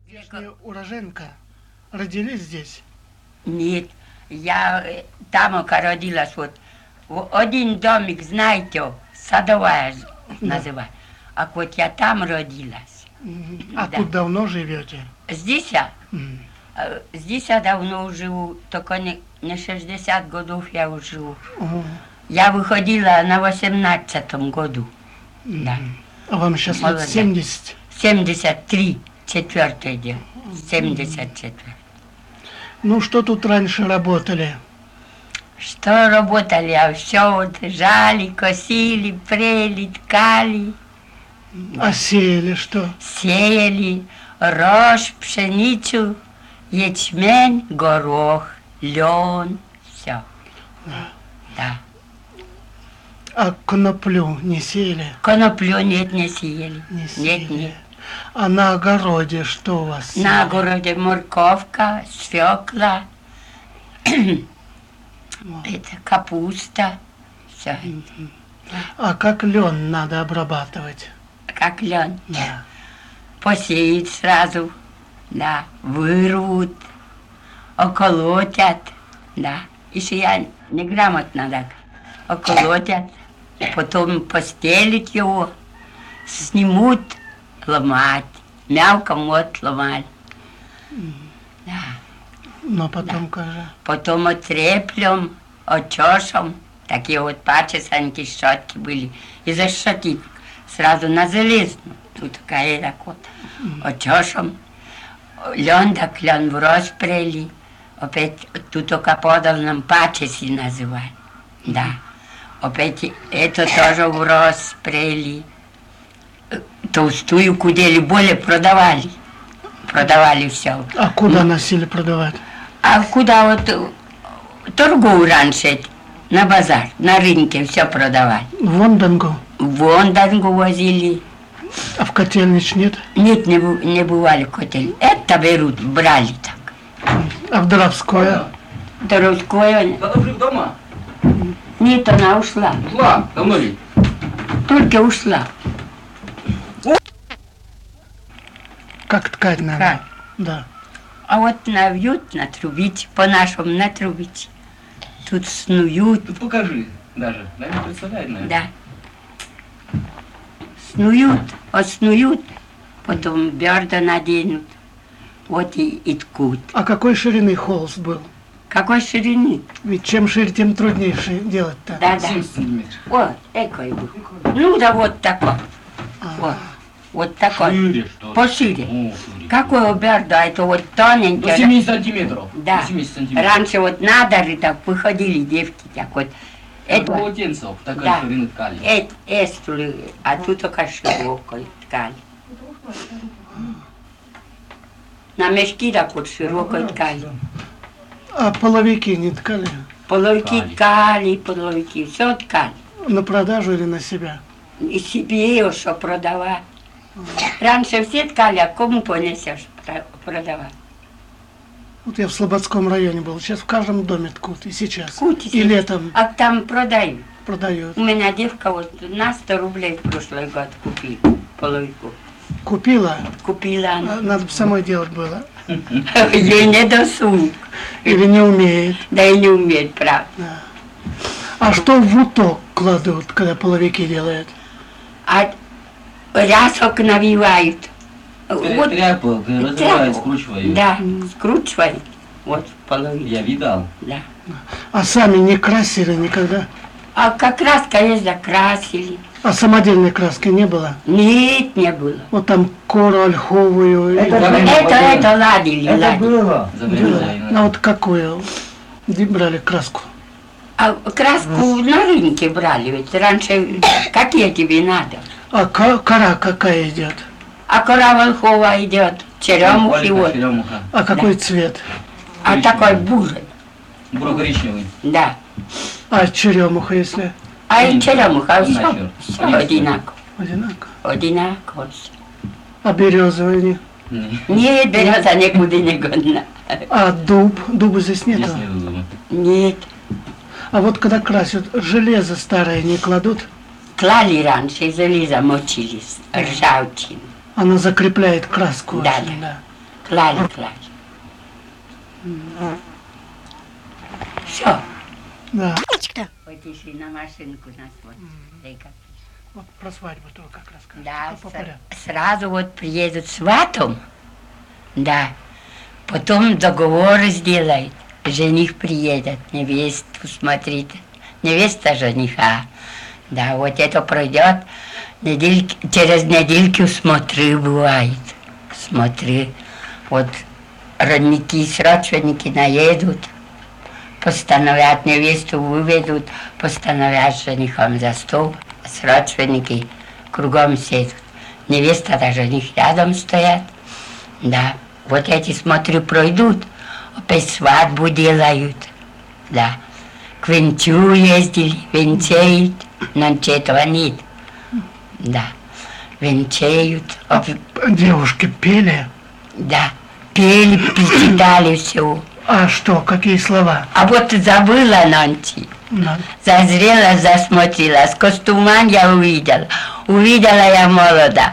Здешняя уроженка. Родились здесь? Нет, я там родилась. Вот один домик, знаете, Садовая называют. А вот я там родилась. А Да. тут давно живете? Здесь я? Здесь я давно живу, только не 60 годов я уже живу. Я выходила на 18-м году. Да. А вам сейчас лет 70? 73, четвертый день. 74. Ну, что тут раньше работали? Что работали, а все вот жали, косили, прели, ткали. А сеяли что? Сеяли рожь, пшеницу, ячмень, горох, лен, все. Да. А коноплю не сеяли? Коноплю нет, не сеяли. Не сеяли. Нет. А на огороде что у вас? На огороде морковка, свекла, это капуста, все. А как лен надо обрабатывать? Как лен. Да. Посеять сразу, да, вырвут, околотят, да. Еще я неграмотно так. Околотят, потом постелить его, снимут, ломать. Мелко вот ломать. Да. Но потом как же? Потом отреплем, очешем. Такие вот пачесаньки, щетки были. И зашатить сразу на железную. Тут такая так вот. Очешем. Лен так лен в распрели. Опять тут только подал нам пачеси называют. Да. Опять это тоже в распрели. Толстую кудели более продавали. Продавали все. А куда носили продавать? А куда вот торгую раньше, на базар, на рынке все продавали. В Ондангу? В Ондангу возили. А в котельнич нет? Нет, не бывали котель. Это берут, брали так. А в Доровское? Доровское. Она уже дома? Нет, она ушла. Ушла, давно ли? Только ушла. Как ткать надо? Как? Да. А вот навьют, натрубить, по-нашему натрубить. Тут снуют, Ты покажи даже. Наверное, представляет, наверное. да. Снуют, отснуют, потом бёрда наденут. Вот и ткут. А какой ширины холст был? Какой ширины? Ведь чем шире, тем труднее делать-то. Да. 70 сантиметров. Вот, экой был. Ну да вот такой. Вот. Вот такой. Шире, что ли? Пошире. О, шире. Какой бёрда, это вот тоненький. 70 сантиметров. Да. 70 сантиметров. Раньше вот на дары так выходили девки, так вот. Это полотенцев, такая Да. ширина ткали. Эстулы, а тут только широкой ткали. На мешки так вот широкой ткали. А половики не ткали? Половики ткали, половики, все ткали. На продажу или на себя? И себе ее что продавать. Раньше все ткали, а кому понесешь продавать? Вот я в Слободском районе был. Сейчас в каждом доме ткут. И сейчас. Кутите. И летом А там продают. продают. У меня девка вот на 100 рублей в прошлый год купила половику. Купила? Купила она. Надо бы самой делать было. Ей не досуг. Или не умеет. Да и не умеет, правда. А что в уток кладут, когда половики делают? А рясок навивают. Вот Тряпок, разрывает, тряпку. скручивает. Да, скручивают. Вот половину. Я видал. Да. А сами не красили никогда? А как краска есть, закрасили. А самодельной краски не было? Нет, не было. Вот там кору ольховую. Это ладили, ладили. было. А вот какую? Где брали краску? А краску на рынке брали, ведь раньше какие тебе надо? А кора какая идет? А кора волхова идет, черемухи вот. Черемуха. А какой цвет? А такой бурый, Буро-коричневый. да. А черемуха, если А и черемуха, Нахер. все одинаково. одинаково? Одинаково все. А березовые не? Нет, береза никуда не годна. А дуб? Дуба здесь Здесь нету. нету дуба. Нет. А вот когда красят, железо старое не кладут? Клали раньше, железо мочились, ржавчину. Она закрепляет краску Да, очень, да. Клали. Все. Да. Вот если на машинку нас вот. Вот про свадьбу только как расскажешь. Да, По порядку. сразу вот приедут сватом, да, потом договоры сделают, жених приедет, невесту смотрит, невеста жениха, да, вот это пройдет, через недельку смотры бывает, смотры, вот родники с родственники наедут, постановят невесту выведут, постановят женихом за стол, с родственники кругом сидят. Невеста да жених рядом стоят. Да. Вот эти, смотрю, пройдут, опять свадьбу делают. Да. К венцу ездили, венчеют, нонче этого нет. Да. Венчеют. Девушки пели? Да. Пели, причитали все. А что, какие слова? А вот забыла нонче. Да. Зазрела, засмотрелась, костюман я увидела. Увидела я молода.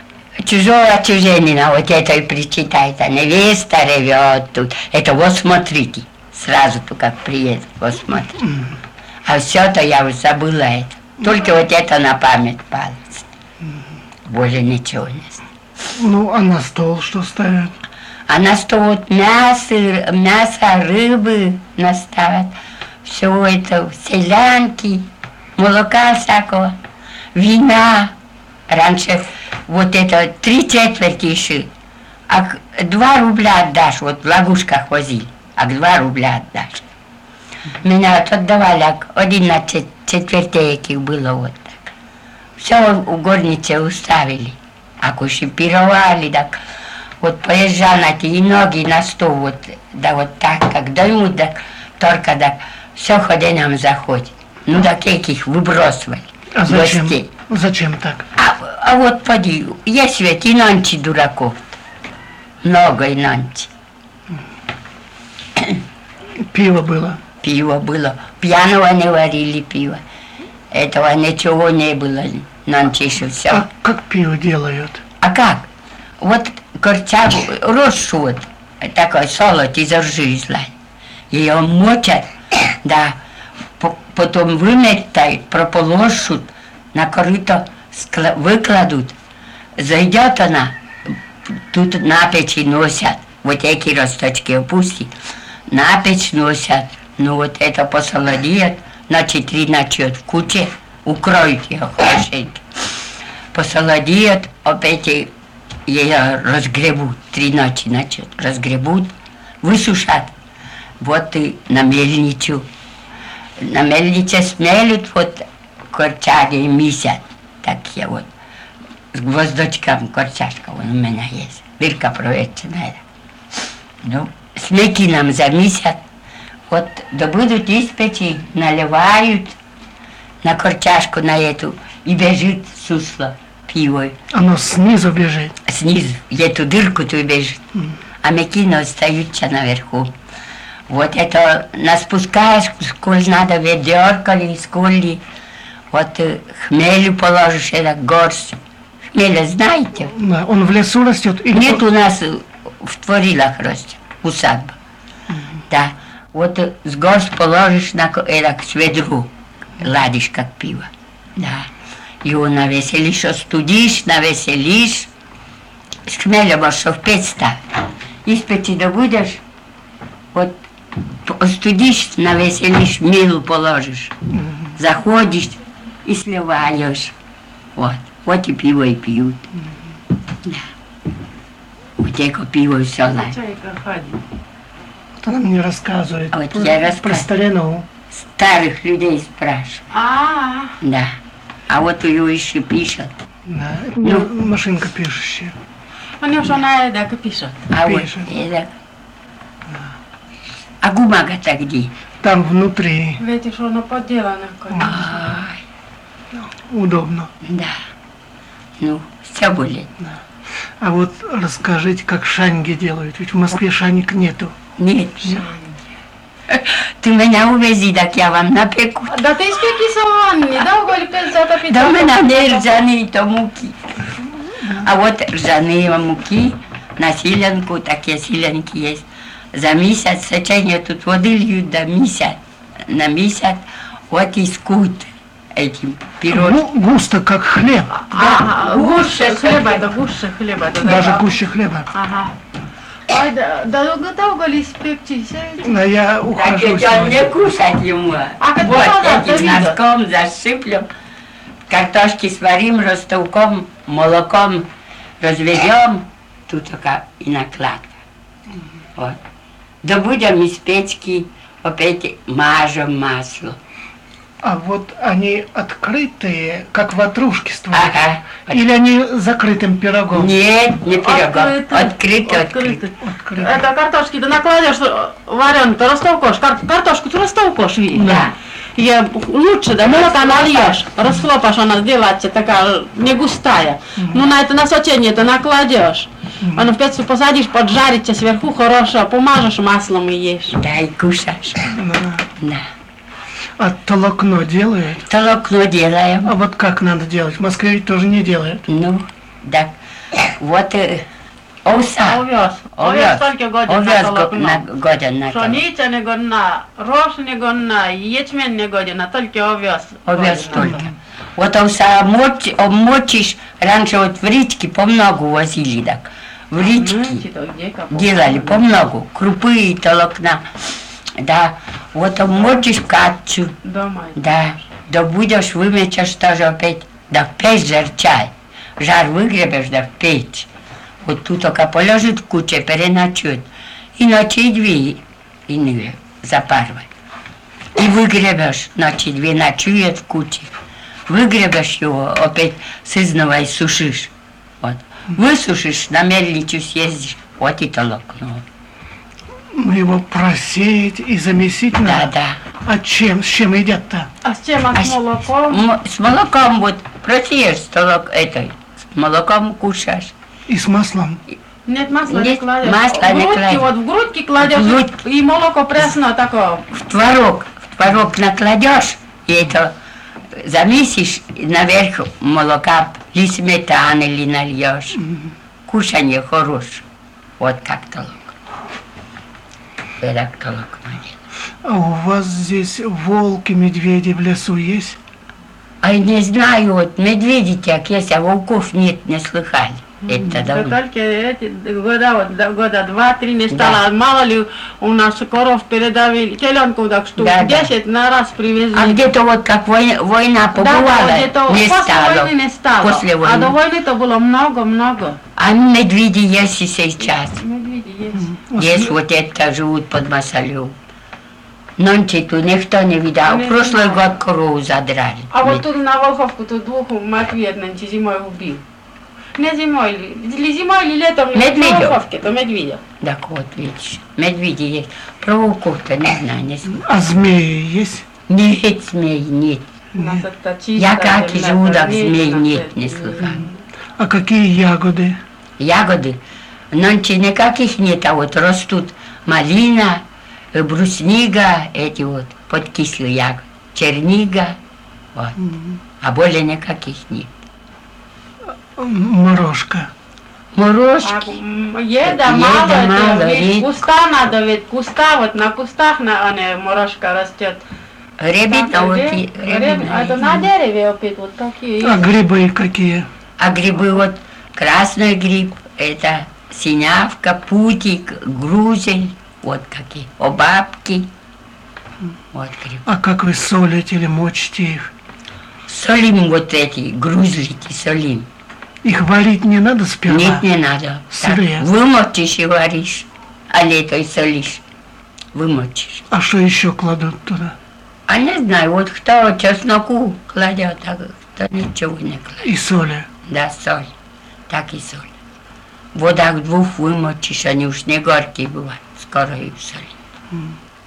Чужого чуженина, вот это и причитает. Невеста ревет тут. Это вот смотрите. Сразу только приедет, вот смотрите. А все-то я уже забыла это. Только вот это на память палец. Более ничего не знаю. Ну, а на стол что ставят? А на стол вот мясо, рыбы наставят. Все это, селянки, молока всякого, вина. Раньше вот это 3/4 еще, а 2 рубля отдашь, вот в лагушках возили, а 2 рубля отдашь. Меня вот отдавали, а 11 четвертей было вот так. Все у горницы уставили, а куши пировали, так вот поезжали на те и ноги на стол, вот, да вот так, как доймут, так только так. Все ходинам заходит. Ну, так их выбрасывали. А зачем? Гостей. Зачем так? А вот поди, есть ведь и нонче дураков. Много и нонче. Пиво было? Пиво было. Пьяного не варили пиво. Этого ничего не было. Нонче еще все. А как пиво делают? А как? Вот корчагу, рожу вот, такой солод из ржи злая. Ее мочат. Да, потом выметают, прополошут, на корыто выкладут. Зайдет она, тут на печи носят, вот эти росточки опустят, на печь носят, ну вот это посолодят, на 4 ночи в куче, укроют ее хорошенько. Посолодят, опять ее разгребут, 3 ночи начнут, разгребут, высушат. Вот и на мельницу. На мельнице смелют, вот корчаги месят. Такие вот. С гвоздочком корчашка вон у меня есть. Дырка проветренная. Ну, смеки нам замесят. Вот добудут из печи, наливают на корчашку на эту и бежит сусло пиво. Оно снизу бежит? Снизу. Эту дырку-то и бежит. А мекины остаются наверху. Вот это наспускаешь, сколь надо, ведерко ли, сколь ли. Вот хмелю положишь, это горсть. Хмеля знаете? Да. Он в лесу растет? Или Нет, у нас в Творилах растет, усадьба. Да. Вот с горсть положишь на это, к ведру, ладишь, как пиво. Да. Его навеселишь, остудишь, навеселишь. С хмеля можешь в печь ставить. Из печи добудешь, вот остудишь, навеселишь, милу положишь. Заходишь и сливаешь. Вот. Вот и пиво и пьют. Да. Вот это пиво все лает. Вот она мне рассказывает Вот про, я про рассказываю. старину. Старых людей спрашиваю. Да. А вот ее еще пишут. Да. Это у меня машинка пишущая. Они уже на это пишут. А вот Пишут. это. А бумага-то где? Там внутри Видишь, оно поделано. Ай, удобно. да. Ну, все будет. А вот расскажите, как шаньги делают. Ведь в Москве шанек нету. Нет. Ты меня увези, так я вам напеку. Да ты спеки саванни, да, голи пенсата Да у меня не ржаные, то муки. А вот ржаные муки на силенку, такие силенки есть. За месяц сечение тут воды льют до месяц. На месяц вот и скут этим пирожки. Ну, густо, как хлеб. Ага, гуще хлеба, это гуще хлеба. Это Даже да. гуще хлеба. Ага. Ой, да долго ли спектись? Но я Так ухожу это не сегодня. кушать ему. как Вот надо, этим видно. носком засыплем, картошки сварим, ростовком, молоком разведем, тут только и накладка. Вот. Да будем из печки опять мажем масло. А вот они открытые, как ватрушки стволы. Ага. Или они закрытым пирогом? Нет, не пирогом. Открытый. Открытый. Это картошки ты накладешь вареную, ты растолкешь, картошку ты растолкешь, видишь? Да. Я лучше, да, молока нальешь, расхлопаешь, она сделается такая не густая. Ну на это насочение ты накладешь. Оно в печку посадишь, поджарится сверху хорошо, помажешь маслом и ешь. Да, и кушаешь. Да. Да. А толокно делают? Толокно делаем. А вот как надо делать? В Москве ведь тоже не делают. Ну, так. Вот овса. Овес. Овес только годен на Овес толокно. годен на толокно. Пшениця не годна, рожь не годна, ячмень не годен, а только овес. Овес годен. только. Вот овса обмочишь, раньше вот в речке помногу возили так. В речке Знаете, где капуста? делали помногу, крупы и толокна. Да, вот обмочишь в катчу, Дома. да, да будешь вымечешь тоже опять, да в печь жарчай. Жар выгребешь, да в печь. Вот тут только положит в куче, переночует. И ночи две иные запарывай. И выгребешь, ночи две ночует в куче. Выгребешь его, опять сызного и сушишь. Вот. Высушишь, на мельницу съездишь, вот и толокно. Ну, его просеять и замесить Да, надо. да. А чем? С чем едят-то? А с чем? А А с с- молоком? С молоком вот просеешь этой, с молоком кушаешь. И с маслом? Нет, масло не Нет, кладешь. масло в не грудки, кладешь. вот в грудки кладешь, В грудки. и молоко пресно такое. В творог накладешь, и это замесишь, и наверх молока или сметаны или нальешь. Кушанье хорошее. Вот как толок. Это толок. А у вас здесь волки, медведи в лесу есть? А я не знаю, вот медведи так есть, а волков нет, не слыхали. Это Да давно. только эти года, вот, года 2-3 не стало. Мало ли у нас коров передавили, теленку так штук Да, да. 10 на раз привезли. А где-то вот как война Да, побывала, где-то не после стало. войны не стало. После А до войны. войны-то было много-много. А медведи есть и сейчас. Медведи есть. Есть вот это живут под Масалем. Нонче тут никто не видал. Не В прошлый знаю. год корову задрали. А вот тут на Волховку тут двух Матвеев нынче зимой убил. Не зимой ли зимой, или летом Медведев. на Волховке, то медведя. Так вот, видишь, медведи есть. Про волков-то не знаю, не знаю. А змеи есть? Нет змей, нет. У нас это чисто. Я как и земля, живу, так конечно, змей нет, это- не слыхал. А какие ягоды? Ягоды. Нонче никаких нет, а вот растут малина, брусника, эти вот подкислые ягоды, чернига, вот. А более никаких нет. Морожка. А, Морожки. еда мало, Еда мало, это ведь ведь. куста надо, ведь куста, вот на кустах морожка растет. Рябина, Так, вот где? и рябина. Это на дереве опять вот такие. А грибы какие? А грибы вот красный гриб, это синявка, путик, грузель, вот какие, обабки. Вот гриб. А как вы солите или мочите их? Солим вот эти грузлики, солим. Их варить не надо сперва? Нет, не надо. Так, Сырые. вымочишь и варишь, а лето и солишь. Вымочишь. А что еще кладут туда? А не знаю, вот кто чесноку кладет, а кто ничего не кладет. И соли. Да, соль. Так и соль. В водах двух вымочишь, они уж не горькие бывают. Скоро и в соли.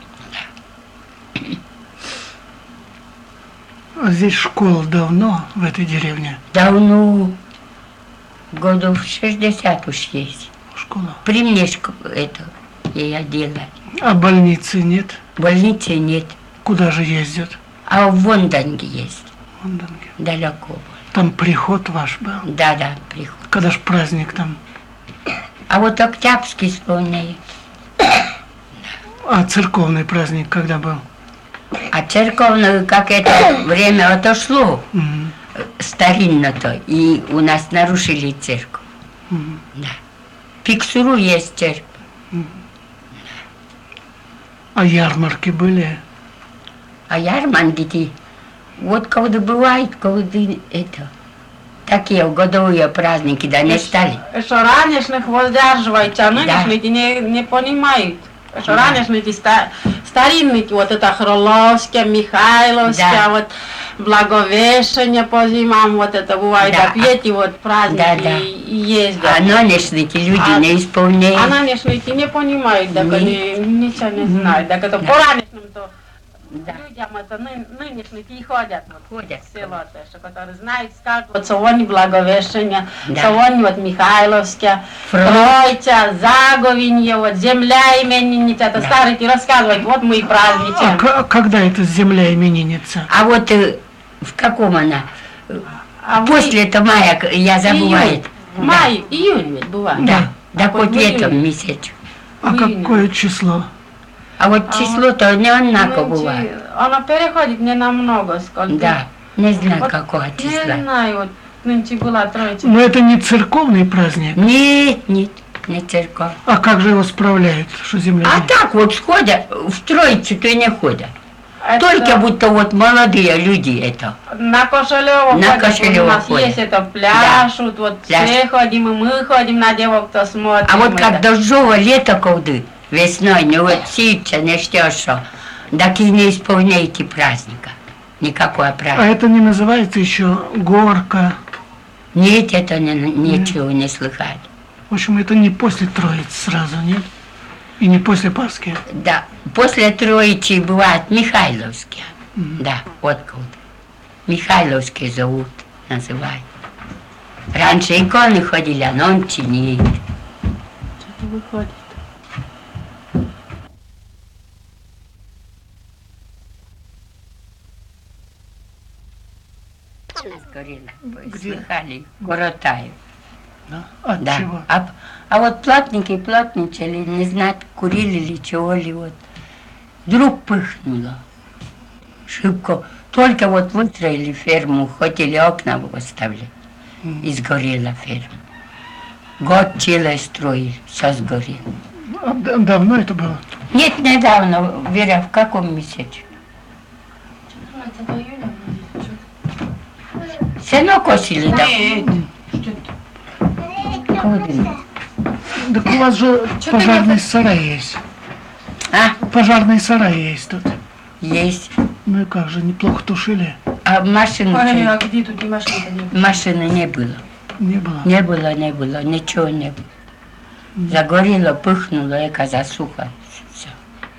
А здесь школа давно в этой деревне? Давно, годов 60 уж есть. Школа. При мне это я делаю. А больницы нет? Больницы нет. Куда же ездят? А в Вонданге есть. В Лондонге. Далеко. Там приход ваш был. Да, приход. Когда ж праздник там? А вот Октябрьский исполняет. А церковный праздник когда был? А церковное, как это время отошло, Мгм. старинно-то, и у нас нарушили церковь. Да. В Пиксуру есть церковь. А ярмарки были? А ярмарки, вот когда бывает, когда это, такие годовые праздники, да, не стали. Что ранешних воздерживайте, а нынешники не понимают. Что ранешники старинные, вот это Хроловские, Михайловские, Да. вот Благовещение по зимам, вот это бывает, Да. да. Эти вот праздники Да, да. и ездят. А нынешники люди не А исполняют. нынешники не понимают, так они ничего не знают. Так это по ранешним-то Да. людям это нынешники и ходят. Вот. Ходят. Село тоже, которые знают, скажут, вот сегодня Благовещение, Да. сегодня вот Михайловские, Фронт. Троиця, Заговенье, вот земля именинница, это старики рассказывают, вот мы и А праздничаем. когда это земля именинница? А вот в каком она? А мы- После это мая, я забываю. Июнь, май, июнь ведь бывает. Да, да, А вот хоть в в июне. этом месяце. А Июня. какое число? А вот число-то не одинаково Нынче бывает. Оно переходит не намного, сколько. Да, не знаю, Вот какого Не числа. знаю, вот нынче была Троица. Но это не церковный праздник. Нет, нет, не церковь. А как же его справляют, что земля? А так вот сходят, в Троицу-то и не ходят. Это Только будто вот молодые люди это. На Кошелево На ходят, Кошелево у нас ходят. есть это пляшут, вот Пляшут. все ходим, и мы ходим на девок, кто смотрит. А вот как дождевое лето, когда весной, не вот сеется, не ждешь, что, так и не исполняете праздника. Никакой А праздник. это не называется еще горка. Нет, это ничего не слыхать. В общем, это не после Троицы сразу, нет? И не после Пасхи. Да, после Троицы бывают Михайловские. Да, вот куда. Михайловские зовут, называют. Раньше иконы ходили, а нонче нет. выходит. Сгорела, Где? слыхали, Коротаю. Да? От Да. чего? А вот плотники плотничали, не знать, курили ли, чего ли, вот. Вдруг пыхнуло. Шибко. Только вот выстроили ферму, хотели окна выставлять. И сгорела ферма. Год целый строили, все сгорело. А давно это было? Нет, недавно, Вера, в каком месяце? Сено косили, да? Куда? Так у вас же пожарный сарай есть. А, Пожарный сарай есть тут. есть. Ну и как же, неплохо тушили? А машины, Ой, а где тут и машины-то не было? машины не было. Не было. Не было, не было, ничего не было. Загорело, пыхнуло, эко засуха. Все.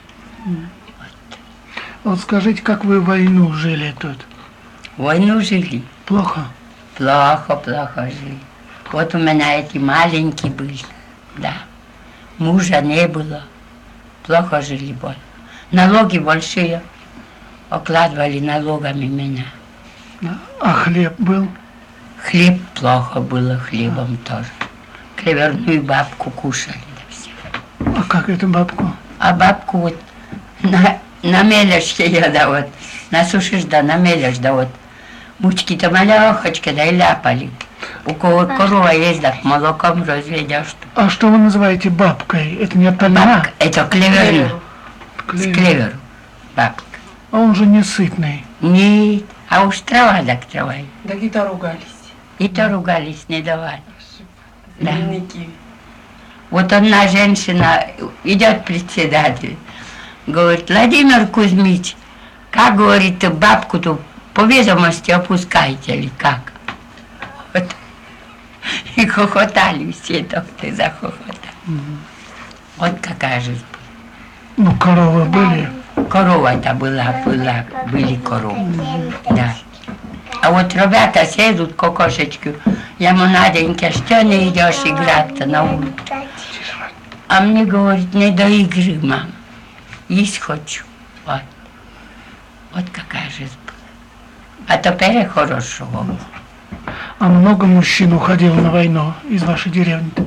Вот скажите, как вы войну жили тут? Войну жили. Плохо? Плохо жили. Вот у меня эти маленькие были. Да. Мужа не было. Плохо жили больно. Налоги большие. Окладывали налогами меня. Да. А хлеб был? Хлеб плохо было, хлебом тоже. Клеверную бабку кушали. Да все. А как эту бабку? А бабку вот на мелешке я, да вот, насушишь, да намелешь, да вот. Мучки-то малехочки, да и ляпали. У кого корова есть, так молоком разведешь. А что вы называете бабкой? Это не от тальна? Бабка, это клевер, с клеверу, бабка. А он же не сытный. Нет, а уж трава так трава. Да где-то ругались. И то ругались, не давали. Да. Бедняки. Вот одна женщина, идет председатель, говорит: Владимир Кузьмич, как, говорит, бабку-то по ведомости опускаете или как? Вот. И хохотали все, доктор захохотали. Вот какая жизнь. Ну, коровы были. Корова-то были коровы. Да. А вот ребята сидят, кокошечки, я ему, Наденька, что не идешь играть-то на улицу? А мне говорит: не до игры, мам, есть хочу. Вот. Вот какая жизнь была. А теперь хорошо. А много мужчин уходило на войну из вашей деревни?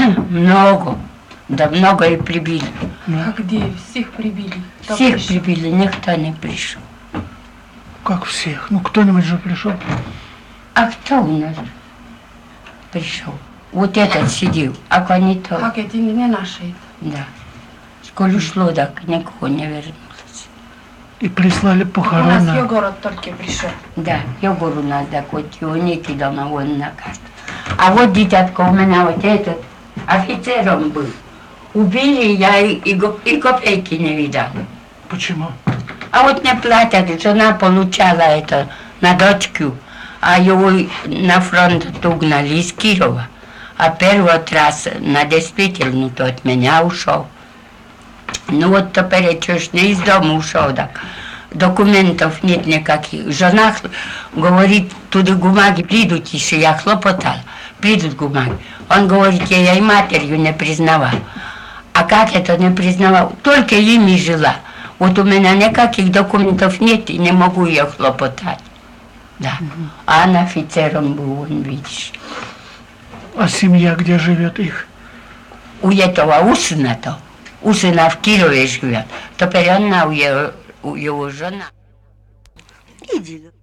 Много. Да много и прибили. А где? Всех прибили. Всех прибили, никто не пришел. Как всех? Ну, кто-нибудь же пришел. А кто у нас пришел? Вот этот сидел, а они то. Как эти не наши? Да. Сколько ушло, так никого не вернулся. И прислали У нас похорона. город только пришел. Да, Егор у нас такой, его не кидал на вон на карту. А вот дитятка у меня вот этот офицером был. Убили, я и копейки не видала. Почему? А вот не платят, жена получала это на дочку, а его на фронт угнали из Кирова. А первый раз на действительную то от меня ушел. Ну вот теперь чуть не из дома ушел, так. Документов нет никаких. Жена говорит, туда бумаги придут, еще я хлопотала, придут бумаги. Он говорит, я и матерью не признавал. А как это не признавал? Только ими жила. Вот у меня никаких документов нет и не могу я хлопотать. Да. А он офицером был, он, видишь. А семья где живет их? У этого Усина-то. Усина в Кирове живет. Теперь она у его жена. Иди.